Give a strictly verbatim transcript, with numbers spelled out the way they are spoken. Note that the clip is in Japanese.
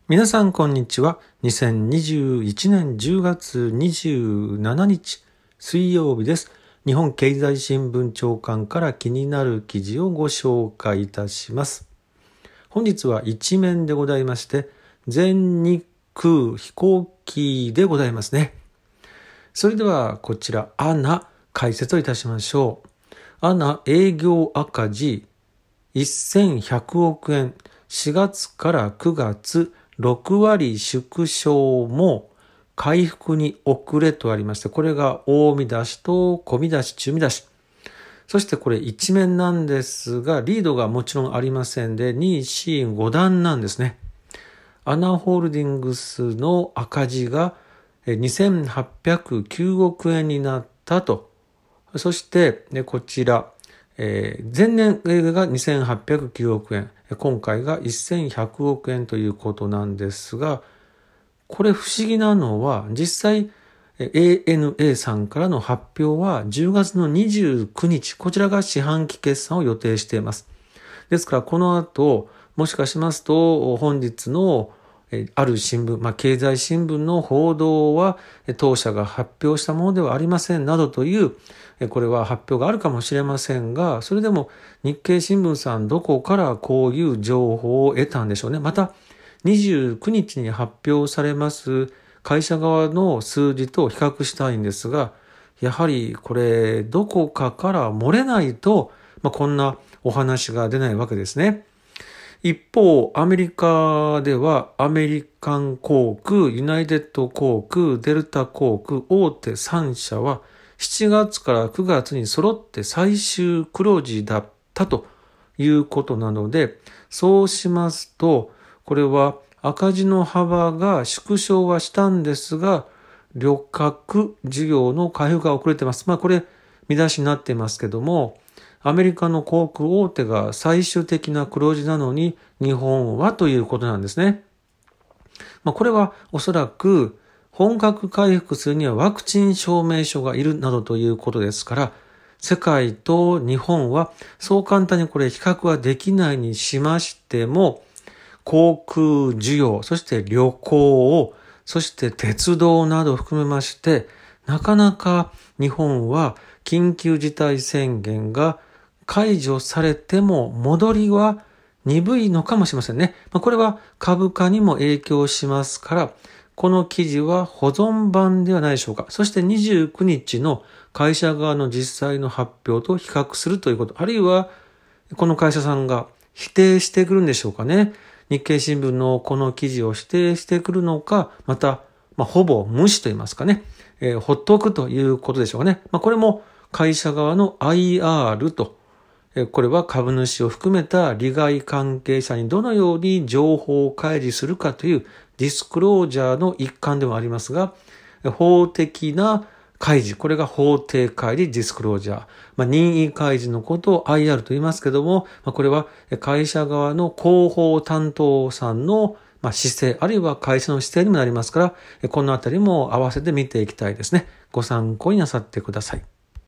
皆さんこんにちは。にせんにじゅういちねんじゅうがつにじゅうしちにち水曜日です。日本経済新聞長官から気になる記事をご紹介いたします。本日は一面でございまして、全日空飛行機でございますね。それではこちらアナ解説をいたしましょう。アナ営業赤字せんひゃくおくえん、しがつからくがつろくわり縮小も回復に遅れとありまして、これが大見出しと小見出し、中見出し。そしてこれ一面なんですが、リードがもちろんありませんで、に、よん、ご段なんですね。アナホールディングスの赤字がにせんはっぴゃくきゅうおくえんになったと。そしてこちら、えー、前年がにせんはっぴゃくきゅうおくえん、今回がせんひゃくおくえんということなんですが、これ不思議なのは、実際 エーエヌエー さんからの発表はじゅうがつのにじゅうくにち、こちらが四半期決算を予定しています。ですからこの後、もしかしますと本日のある新聞、まあ、経済新聞の報道は当社が発表したものではありませんなどという、これは発表があるかもしれませんが、それでも日経新聞さんどこからこういう情報を得たんでしょうね。またにじゅうくにちに発表されます会社側の数字と比較したいんですが、やはりこれどこかから漏れないと、まあ、こんなお話が出ないわけですね。一方、アメリカではアメリカン航空、ユナイテッド航空、デルタ航空、大手さんしゃはしちがつからくがつに揃って最終黒字だったということなので、そうしますと、これは赤字の幅が縮小はしたんですが、旅客事業の回復が遅れています。まあこれ見出しになっていますけども、アメリカの航空大手が最終的な黒字なのに日本はということなんですね。まあ、これはおそらく本格回復するにはワクチン証明書がいるなどということですから、世界と日本はそう簡単にこれ比較はできないにしましても、航空需要、そして旅行を、そして鉄道などを含めまして、なかなか日本は緊急事態宣言が解除されても戻りは鈍いのかもしれませんね。これは株価にも影響しますから、この記事は保存版ではないでしょうか。そしてにじゅうくにちの会社側の実際の発表と比較するということ、あるいはこの会社さんが否定してくるんでしょうかね。日経新聞のこの記事を否定してくるのか、また、まあ、ほぼ無視と言いますかね、えー、ほっとくということでしょうかね。まあ、これも会社側の アイアール と、これは株主を含めた利害関係者にどのように情報を開示するかというディスクロージャーの一環でもありますが、法的な開示、これが法定開示ディスクロージャー。まあ、任意開示のことを アイアール と言いますけども、まあ、これは会社側の広報担当さんの姿勢、あるいは会社の姿勢にもなりますから、このあたりも合わせて見ていきたいですね。ご参考になさってください。